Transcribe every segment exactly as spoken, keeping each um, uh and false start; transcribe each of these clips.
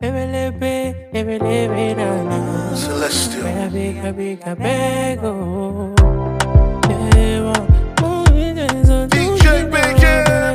Celestial. D J Bacon.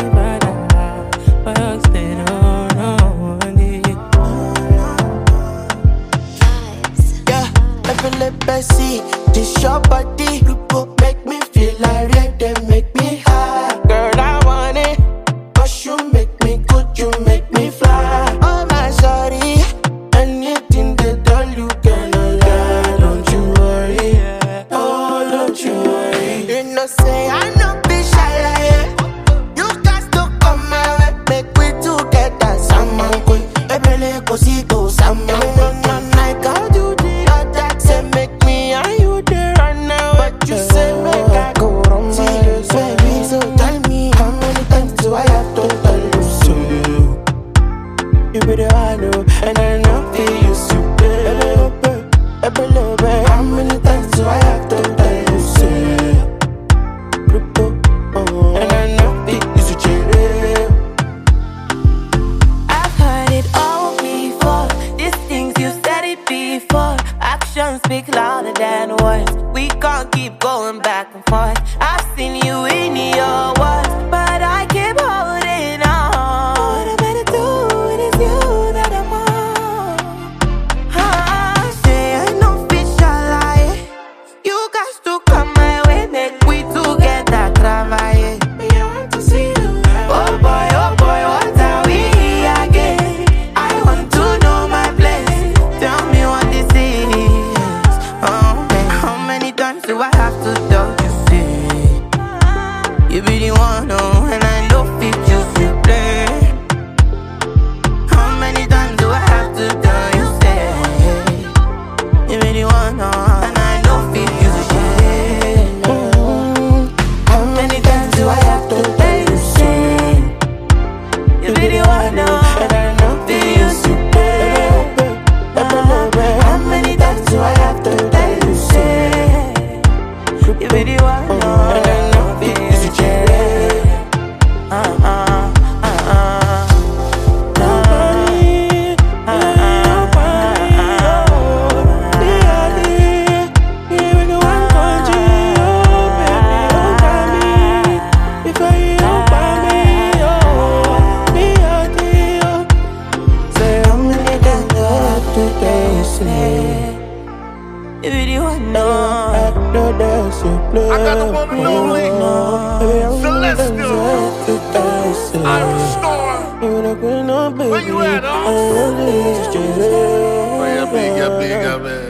Yeah, every Bessie, this your body, make me feel like red, they make me high. Girl, I want it, 'cause you make me good, you make me fly. Oh my sorry, anything they tell you cannot lie. Don't you worry, oh don't you worry. You know say I know be shy like it. You got to come my way, make we together. Someone cool, ebele cosito, someone I got you the that say make me and you there right now. But you say make I go wrong. See you baby, so tell me how many times do I have to tell you so? You be the one who, and I know for you so. How many times do I have to tell you so? And I know for you so. I've heard it all before. These things you said it before. Actions speak louder than words. We can't keep going back and forth. I've seen you in your words, but I keep holding on. What I better do, it is you that I'm on. Ah, say I know fish are lie. You got to come my way, make we together travailler. I want to see you. Oh boy, oh boy, what are we again? I want to know my place. Tell me what this is. Oh man, how many times do I have to tell you? See, you be the one, oh, and I love it, you feel play. How many times do I have to tell you? Say, you be the one, oh, and I love it, you share. How many times do I have to tell you so? You be the one, oh, And I know for you so. How many times do I have to tell you so? you be the one, oh, And I know for you so. uh, uh, uh, uh. Nobody, nobody, oh, me I did. Here in the one country, oh baby, don't buy me. Before you don't buy me, oh, me I did, oh. Say how many times do I have to tell you so? You be the one, I no. know that's your plan. I got the one and only. Celestial. Irish Storm. Where you at, huh? Oh, Where you big, yeah, big, yeah, man.